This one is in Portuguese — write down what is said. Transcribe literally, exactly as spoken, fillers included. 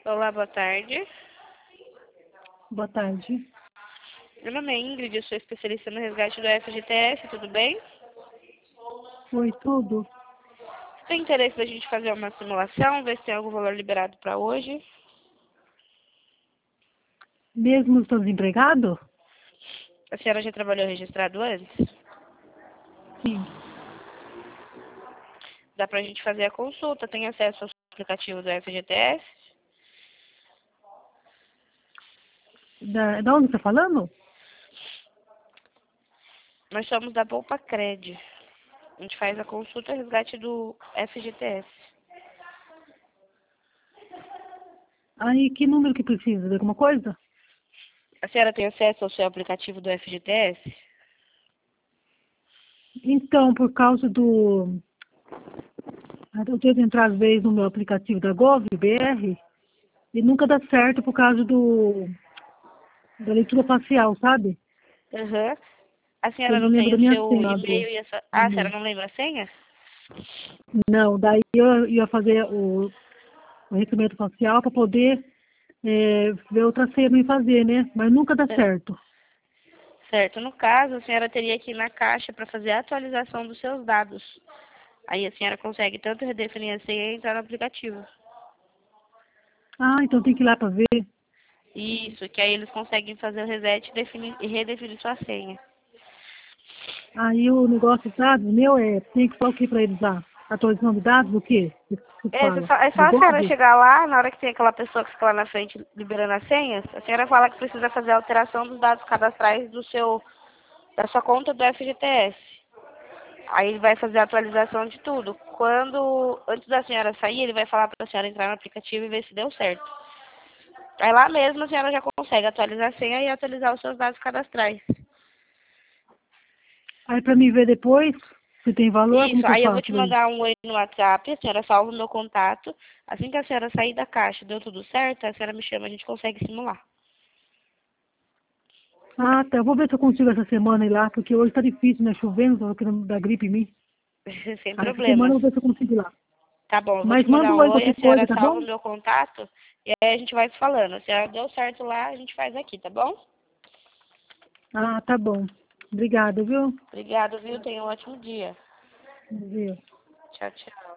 Olá, boa tarde. Boa tarde. Meu nome é Ingrid, eu sou especialista no resgate do F G T S, tudo bem? Oi, tudo? Tem interesse da gente fazer uma simulação, ver se tem algum valor liberado para hoje? Mesmo estando desempregado? A senhora já trabalhou registrado antes? Sim. Dá pra gente fazer a consulta, tem acesso ao aplicativo do F G T S? Da, da onde você está falando? Nós somos da Poupa Cred. A gente faz a consulta e resgate do F G T S. Aí, que número que precisa? De alguma coisa? A senhora tem acesso ao seu aplicativo do F G T S? Então, por causa do... Eu tento entrar às vezes no meu aplicativo da Gov, B R, e nunca dá certo por causa do da leitura facial, sabe? Aham. A Eu senhora não não tem lembro da o minha seu senha do e-mail e a sua... Ah, a senhora e-mail. não lembra a senha? Não, daí eu ia fazer o, o reconhecimento facial para poder é, ver outra senha para me fazer, né? Mas nunca dá É. certo. Certo. No caso, a senhora teria que ir na caixa para fazer a atualização dos seus dados. Aí a senhora consegue tanto redefinir a senha e entrar no aplicativo. Ah, então tem que ir lá para ver. Isso, que aí eles conseguem fazer o reset e, definir, e redefinir sua senha. Aí o negócio de dados meu é, tem que falar o que para eles lá? Atualização de dados, o quê? O que você É, você fala? só, é só Do a senhora Gov? chegar lá, na hora que tem aquela pessoa que fica lá na frente liberando as senhas, a senhora fala que precisa fazer a alteração dos dados cadastrais do seu, da sua conta do F G T S. Aí ele vai fazer a atualização de tudo. Quando, antes da senhora sair, ele vai falar para a senhora entrar no aplicativo e ver se deu certo. Aí lá mesmo a senhora já consegue atualizar a senha e atualizar os seus dados cadastrais. Aí para me ver depois, se tem valor, como Isso, que eu aí eu vou faço te daí? mandar um oi no WhatsApp, a senhora salva o meu contato. Assim que a senhora sair da caixa, deu tudo certo, a senhora me chama, a gente consegue simular. Ah, tá. Eu vou ver se eu consigo essa semana ir lá, porque hoje tá difícil, né? Chovendo, tá querendo dar gripe em mim. Sem Aí essa semana problemas. eu vou ver se eu consigo ir lá. Tá bom, eu vou Mas te manda mandar um um oi oi, a qualquer coisa, senhora tá salva o bom? meu contato e aí a gente vai se falando. Se ela deu certo lá, a gente faz aqui, tá bom? Ah, tá bom. Obrigada, viu? Obrigado, viu? Tenha um ótimo dia. Viu? Tchau, tchau.